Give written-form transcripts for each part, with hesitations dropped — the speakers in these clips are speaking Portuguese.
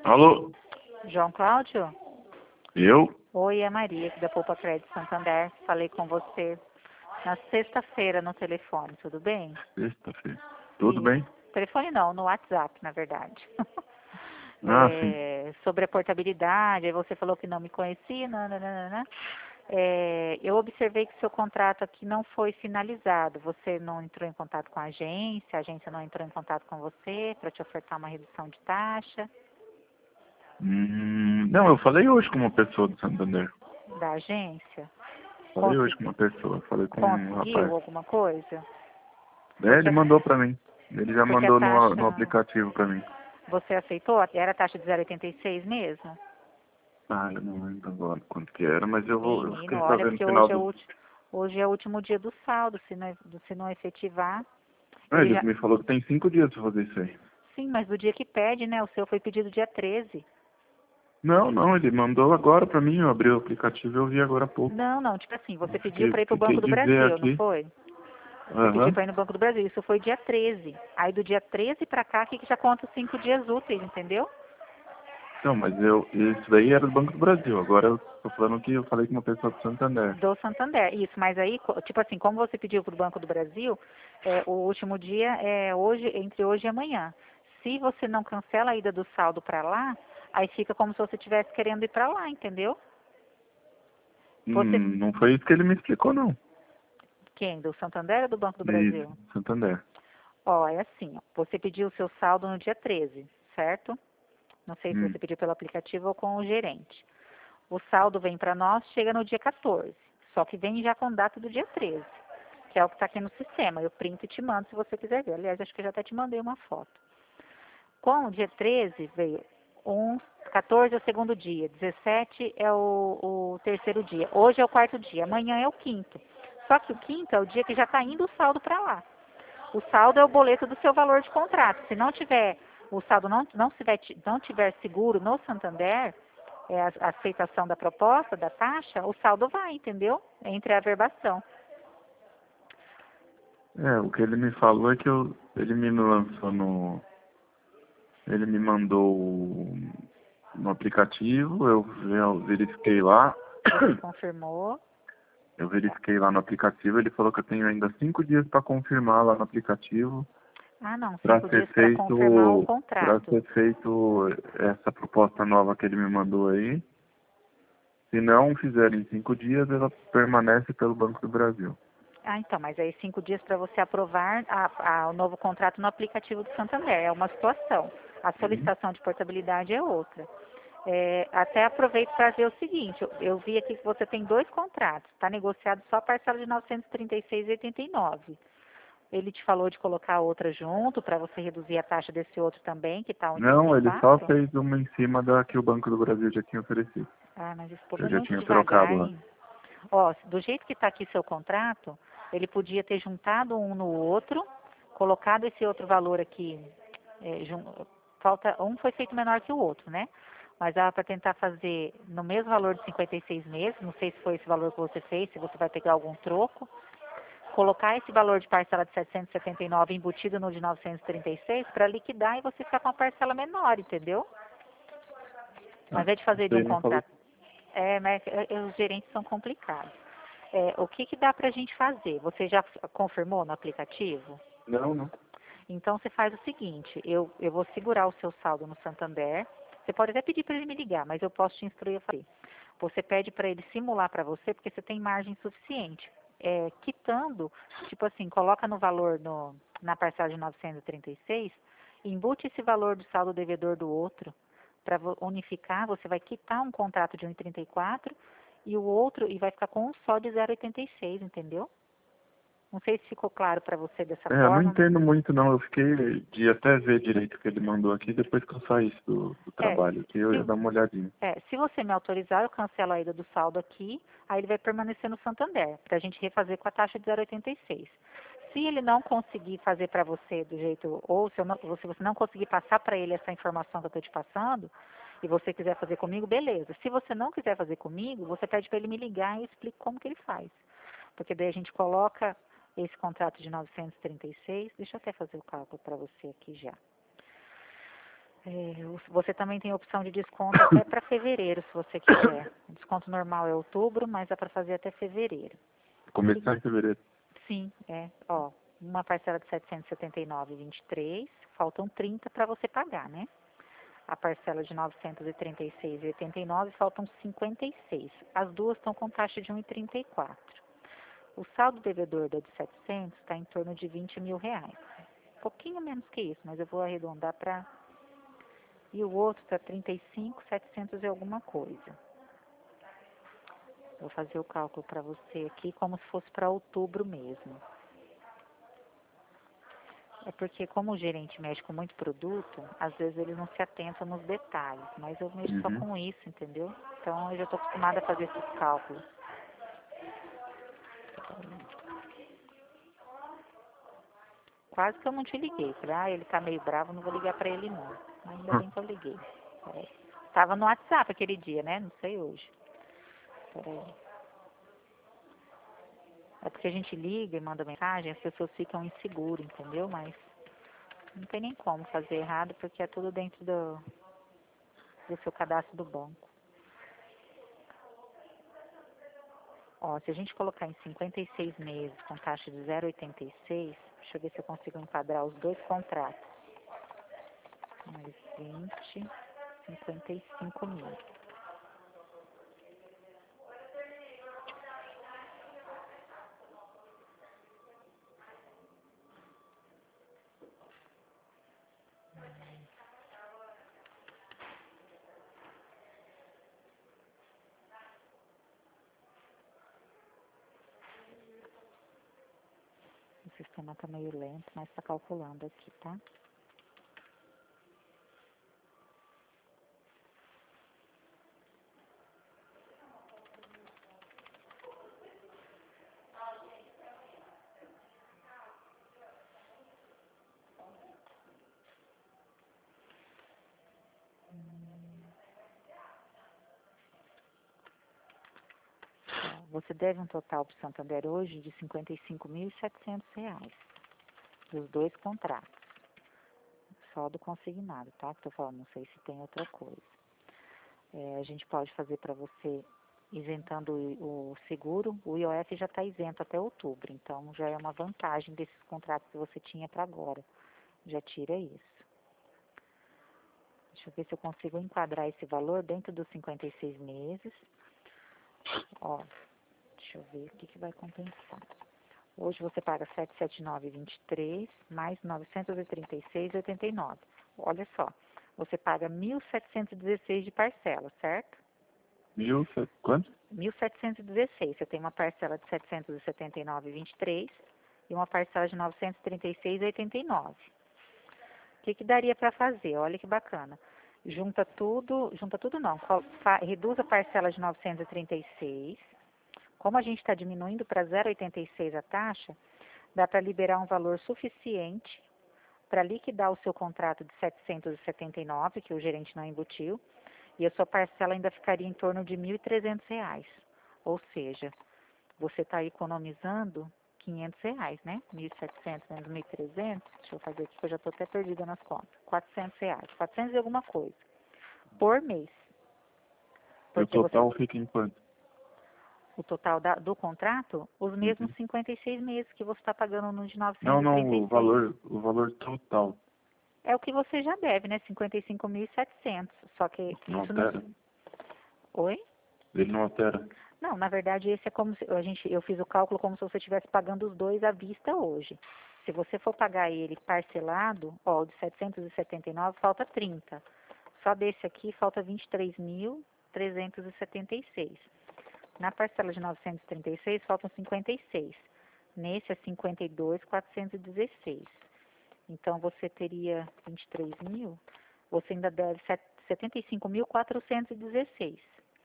Alô? João Cláudio? Eu? Oi, é Maria, aqui da Poupa Crédito Santander. Falei com você na sexta-feira no telefone, tudo bem? Sexta-feira. Tudo E bem? telefone não, no WhatsApp, na verdade. Ah, sim. Sobre a portabilidade, aí você falou que não me conhecia, nananana. Eu observei que seu contrato aqui não foi finalizado. Você não entrou em contato com a agência não entrou em contato com você para te ofertar uma redução de taxa Não, eu falei hoje com uma pessoa do Santander. da agência. Falei hoje com uma pessoa. Falei com um rapaz. Conseguiu alguma coisa? Ele Porque, mandou pra mim. Ele já porque a mandou no taxa, aplicativo pra mim. você aceitou? Era a taxa de 0,86 mesmo? Ah, eu não lembro agora quanto que era, mas eu Menino, fiquei olha, sabendo no porque final do... hoje é o último dia do saldo, se não efetivar, Ah, ele ele já... me falou que tem 5 dias pra fazer isso aí. Sim, mas do dia que pede, né? O seu foi pedido dia 13. Não, não, ele mandou agora pra mim. Eu abri o aplicativo e eu vi agora há pouco. Não, tipo assim, você Eu pediu para ir para o fiquei Banco do de ver Brasil, não aqui. foi? Você pediu Aham. para ir no Banco do Brasil, isso foi dia 13. Aí do dia 13 para cá, que já conta os 5 dias úteis, entendeu? Não, mas isso daí era do Banco do Brasil. Agora eu tô falando que eu falei com uma pessoa do Santander. Do Santander, isso. Mas aí, tipo assim, como você pediu para o Banco do Brasil, o último dia é hoje, entre hoje e amanhã. Se você não cancela a ida do saldo para lá, aí fica como se você estivesse querendo ir para lá, entendeu? Você, Não foi isso que ele me explicou, não. quem? Do Santander ou do Banco do Isso, Brasil? Santander. Ó, é assim, ó, você pediu o seu saldo no dia 13, certo? Não sei se Hum. você pediu pelo aplicativo ou com o gerente. O saldo vem para nós, chega no dia 14. Só que vem já com data do dia 13, que é o que está aqui no sistema. Eu printo e te mando se você quiser ver. Aliás, acho que eu já até te mandei uma foto. Com o dia 13 veio 14 é o segundo dia, 17 é o terceiro dia. Hoje é o quarto dia, amanhã é o quinto. Só que o quinto é o dia que já está indo o saldo para lá. O saldo é o boleto do seu valor de contrato. Se não tiver, o saldo não tiver seguro no Santander, a aceitação da proposta, da taxa, o saldo vai, entendeu? Entre a averbação. O que ele me falou é que ele me lançou no... Ele me mandou no aplicativo, eu verifiquei lá. Você confirmou. Eu verifiquei lá no aplicativo, ele falou que eu tenho ainda 5 dias para confirmar lá no aplicativo Ah, não, para 5 ser dias para confirmar o feito para contrato. ser feito essa proposta nova que ele me mandou aí. Se não fizer em 5 dias, ela permanece pelo Banco do Brasil. Ah, então, mas aí 5 dias para você aprovar o novo contrato no aplicativo do Santander. É uma situação. A Uhum. solicitação de portabilidade é outra. Até aproveito para ver o seguinte, eu vi aqui que você tem 2 contratos, está negociado só a parcela de 936,89. Ele te falou de colocar a outra junto para você reduzir a taxa desse outro também, que está Não, ele só 1,34? fez uma em cima da que o Banco do Brasil já tinha oferecido. Ah, mas esse Que povo eu é já muito tinha devagar, trocado lá. hein? Ó, do jeito que está aqui seu contrato, ele podia ter juntado um no outro, colocado esse outro valor aqui. Falta, um foi feito menor que o outro, né? Mas dava para tentar fazer no mesmo valor de 56 meses, não sei se foi esse valor que você fez, se você vai pegar algum troco. Colocar esse valor de parcela de 779 embutido no de 936 para liquidar e você ficar com a parcela menor, entendeu? Ao Ah, invés de fazer isso de aí um não falou. contrato. Mas os gerentes são complicados. O que que dá para a gente fazer? Você já confirmou no aplicativo? Não, não. Então você faz o seguinte, eu vou segurar o seu saldo no Santander. Você pode até pedir para ele me ligar, mas eu posso te instruir a fazer. Você pede para ele simular para você, porque você tem margem suficiente. Quitando, tipo assim, coloca no valor na parcela de 936, embute esse valor do saldo devedor do outro. Para unificar, você vai quitar um contrato de 1,34 e o outro e vai ficar com um só de 0,86, entendeu? Não sei se ficou claro para você dessa Eu não forma. entendo muito não. Eu fiquei de até ver direito o que ele mandou aqui depois que eu saísse do É, trabalho aqui, eu ia se, dar uma olhadinha. se você me autorizar, eu cancelo a ida do saldo aqui, aí ele vai permanecer no Santander, para a gente refazer com a taxa de 0,86. Se ele não conseguir fazer para você do jeito, ou se você não conseguir passar para ele essa informação que eu estou te passando, e você quiser fazer comigo, beleza. Se você não quiser fazer comigo, você pede para ele me ligar e eu explico como que ele faz. Porque daí a gente coloca esse contrato de 936, deixa eu até fazer o cálculo para você aqui já. Você também tem opção de desconto até para fevereiro, se você quiser. O desconto normal é outubro, mas dá para fazer até fevereiro. Começar em fevereiro. Sim, ó, uma parcela de 779,23, faltam 30 para você pagar, né? A parcela de 936,89, faltam 56. As duas estão com taxa de 1,34. O saldo devedor da de 700 está em torno de R$20 mil. Um pouquinho menos que isso, mas eu vou arredondar para... E o outro está 35.700 e alguma coisa. Vou fazer o cálculo para você aqui como se fosse para outubro mesmo. É porque como o gerente mexe com muito produto, às vezes eles não se atentam nos detalhes, mas eu mexo só com isso, entendeu? Então eu já estou acostumada a fazer esses cálculos. Quase que eu não te liguei. Falei, ele tá meio bravo, não vou ligar para ele não. Mas ainda bem que eu liguei. Tava no WhatsApp aquele dia, né? Não sei hoje. Peraí. É porque a gente liga e manda mensagem, as pessoas ficam inseguras, entendeu? Mas não tem nem como fazer errado, porque é tudo dentro do seu cadastro do banco. Ó, se a gente colocar em 56 meses com taxa de 0,86, deixa eu ver se eu consigo enquadrar os dois contratos. Mais 20, 55 mil. O sistema tá meio lento, mas tá calculando aqui, tá? Você deve um total para o Santander hoje de R$ 55.700, dos dois contratos. Só do consignado, tá? Estou falando, não sei se tem outra coisa. A gente pode fazer para você isentando o seguro, o IOF já está isento até outubro, então já é uma vantagem desses contratos que você tinha para agora. Já tira isso. Deixa eu ver se eu consigo enquadrar esse valor dentro dos 56 meses. Ó, deixa eu ver o que vai compensar. Hoje você paga 779,23 mais 936,89. Olha só, você paga 1.716 de parcela, certo? Quanto? 1.716. Você tem uma parcela de 779,23 e uma parcela de 936,89. O que daria para fazer? Olha que bacana. Junta tudo não, reduz a parcela de 936. Como a gente está diminuindo para 0,86 a taxa, dá para liberar um valor suficiente para liquidar o seu contrato de 779, que o gerente não embutiu, e a sua parcela ainda ficaria em torno de R$ 1.300. Ou seja, você está economizando R$ 500, né? 1.700 menos 1.300, deixa eu fazer aqui que eu já estou até perdida nas contas. R$ 400, 400 e alguma coisa, por mês. E o total fica em quanto? O total do contrato, os mesmos 56 meses que você está pagando no de 936. Não, o valor total. É o que você já deve, né? 55.700. Só que Não isso altera? não... Oi? Ele não altera? Não, na verdade, esse é como se eu fiz o cálculo como se você estivesse pagando os dois à vista hoje. Se você for pagar ele parcelado, ó, o de 779 falta 30. Só desse aqui falta 23.376. Na parcela de 936 faltam 56. Nesse é 52.416. Então você teria 23 mil, você ainda deve 75.416.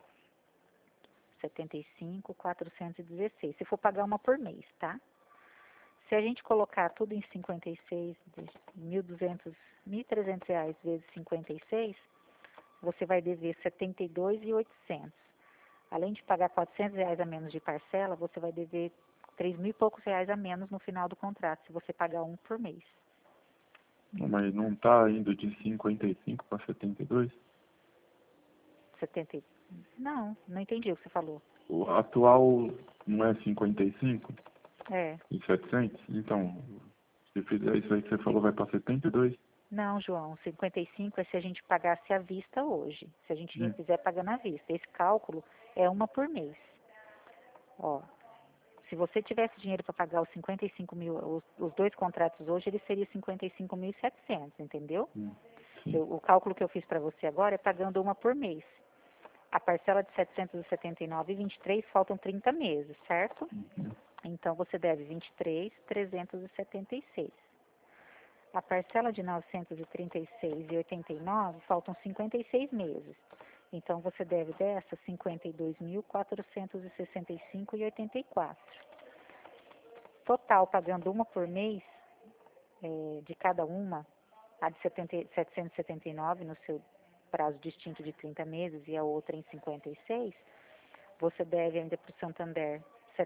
75.416. Se for pagar uma por mês, tá? Se a gente colocar tudo em 56, R$ 1.300 vezes 56, você vai dever 72.800. Além de pagar R$ 400 a menos de parcela, você vai dever 3 mil e poucos reais a menos no final do contrato, se você pagar um por mês. Mas não tá indo de 55 para 72? 70... Não, não entendi o que você falou. O atual não é 55 É. e 700? Então, se fizer isso aí que você falou, vai para 72? Não, João, 55 é se a gente pagasse à vista hoje. Se a gente Hum. fizer pagando à vista. Esse cálculo é uma por mês. Ó, se você tivesse dinheiro para pagar os 55 mil, os dois contratos hoje, ele seria 55.700, entendeu? Sim. O cálculo que eu fiz para você agora é pagando uma por mês. A parcela de 779,23 faltam 30 meses, certo? Uhum. Então você deve 23.376. A parcela de 936,89 faltam 56 meses. Então você deve dessa 52.465,84. Total pagando uma por mês de cada uma, a de 779 no seu prazo distinto de 30 meses e a outra em 56, você deve ainda para o Santander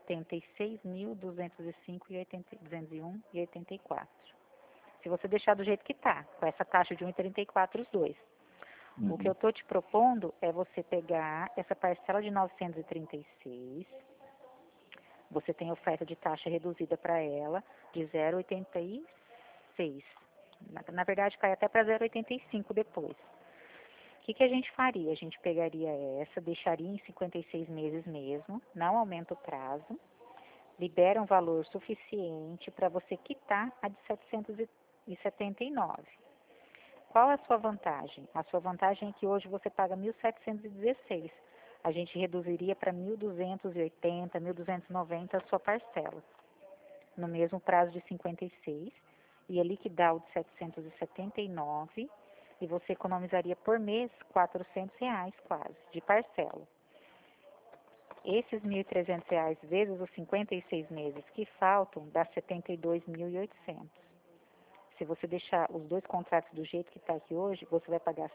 76.205,201,84. Se você deixar do jeito que está, com essa taxa de 1,34 os dois. O que eu estou te propondo é você pegar essa parcela de 936, você tem oferta de taxa reduzida para ela de 0,86. Na verdade, cai até para 0,85 depois. O que a gente faria? A gente pegaria essa, deixaria em 56 meses mesmo, não aumenta o prazo, libera um valor suficiente para você quitar a de 779. Qual é a sua vantagem? A sua vantagem é que hoje você paga 1.716. A gente reduziria para 1.280, 1.290 a sua parcela, no mesmo prazo de 56, ia liquidar o de 779 e você economizaria por mês R$ 400 quase, de parcela. Esses R$ 1.300 vezes os 56 meses que faltam dá 72.800. Se você deixar os dois contratos do jeito que está aqui hoje, você vai pagar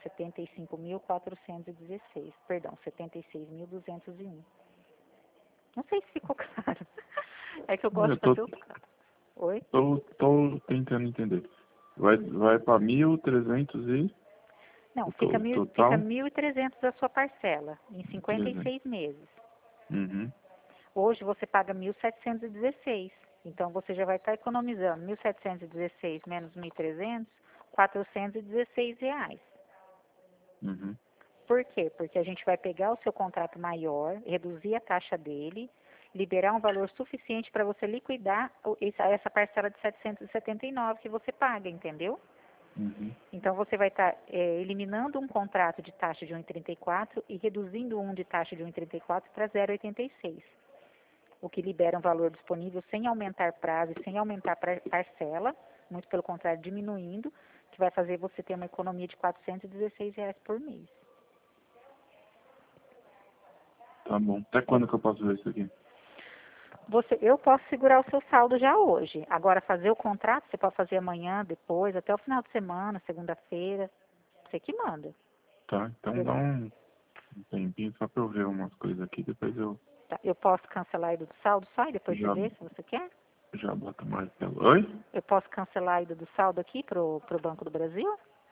75.416, perdão, 76.201. Não sei se ficou claro. É que eu gosto de fazer o cálculo. Oi? Tô tentando entender. Vai para 1.300 e... Não, o fica total? 1.300 a sua parcela, em 300. 56 meses. Uhum. Hoje você paga 1.716. Então você já vai estar economizando 1.716 menos 1.300, R$ 416. Uhum. Por quê? Porque a gente vai pegar o seu contrato maior, reduzir a taxa dele, liberar um valor suficiente para você liquidar essa parcela de 779 que você paga, entendeu? Uhum. Então você vai estar eliminando um contrato de taxa de 1,34 e reduzindo um de taxa de 1,34 para 0,86. O que libera um valor disponível sem aumentar prazo e sem aumentar parcela, muito pelo contrário, diminuindo, que vai fazer você ter uma economia de R$ 416 por mês. Tá bom. Até quando que eu posso ver isso aqui? Eu posso segurar o seu saldo já hoje. Agora, fazer o contrato, você pode fazer amanhã, depois, até o final de semana, segunda-feira. Você que manda. Tá, então dá um tempinho só pra eu ver umas coisas aqui, depois eu Tá? Eu posso cancelar a ida do saldo só e depois você já, vê se você quer? já boto mais tela. Oi? Eu posso cancelar a ida do saldo aqui pro Banco do Brasil?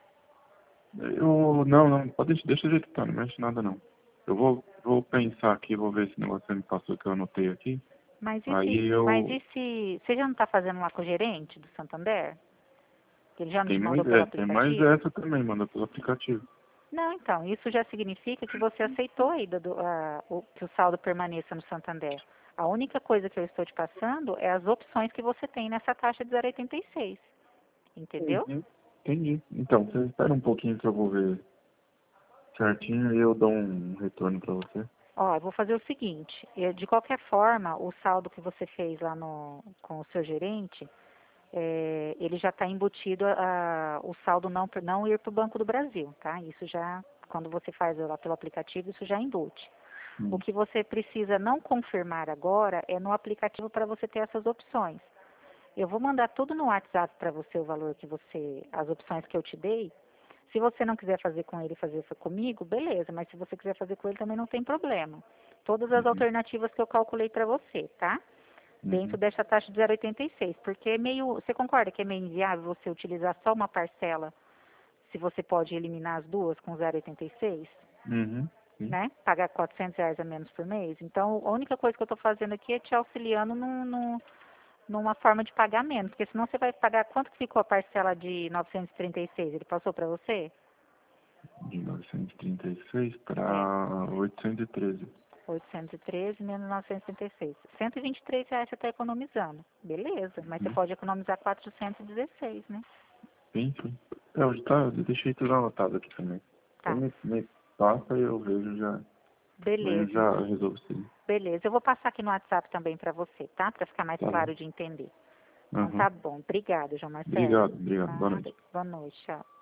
Não, pode deixa do jeito que tá, não mexe nada não. Eu vou pensar aqui, vou ver esse negócio que você me passou que eu anotei aqui. Aí eu... Você já não está fazendo lá com o gerente do Santander? Que ele já não te mandou pelo Tem mais aplicativo? essa também, manda pelo aplicativo. Não, então, isso já significa que você aceitou a ida que o saldo permaneça no Santander. A única coisa que eu estou te passando é as opções que você tem nessa taxa de 0,86. Entendeu? Uhum. Entendi. Então, você espera um pouquinho que eu vou ver certinho e eu dou um retorno pra você. Ó, eu vou fazer o seguinte, de qualquer forma, o saldo que você fez lá com o seu gerente, ele já está embutido o saldo não ir para o Banco do Brasil, tá? Isso já, quando você faz lá pelo aplicativo, isso já embute. O que você precisa não confirmar agora é no aplicativo para você ter essas opções. Eu vou mandar tudo no WhatsApp para você o valor as opções que eu te dei. Se você não quiser fazer com ele, fazer comigo, beleza, mas se você quiser fazer com ele também não tem problema. Todas as Uhum. alternativas que eu calculei para você, tá? dentro dessa taxa de 0,86, porque é meio, você concorda que é meio inviável você utilizar só uma parcela, se você pode eliminar as duas com 0,86, Uhum. Sim. né? Pagar R$ 400 a menos por mês. Então, a única coisa que eu estou fazendo aqui é te auxiliando numa forma de pagamento, porque senão você vai pagar, quanto que ficou a parcela de 936? Ele passou para você? De 936 É, para 813. 813 menos 936. R$ 123 você está economizando. Beleza, mas você pode economizar 416, né? Sim, sim. Hoje tá, eu deixei tudo anotado aqui também. Tá, Então me passa e eu vejo já. Amanhã beleza. já resolvo isso aí. Beleza, eu vou passar aqui no WhatsApp também para você, tá? Para ficar mais Tá bom. claro de entender. Então Aham. tá bom. Obrigada, João Marcelo. Obrigado, obrigado. Boa Nada. noite. Boa noite, tchau.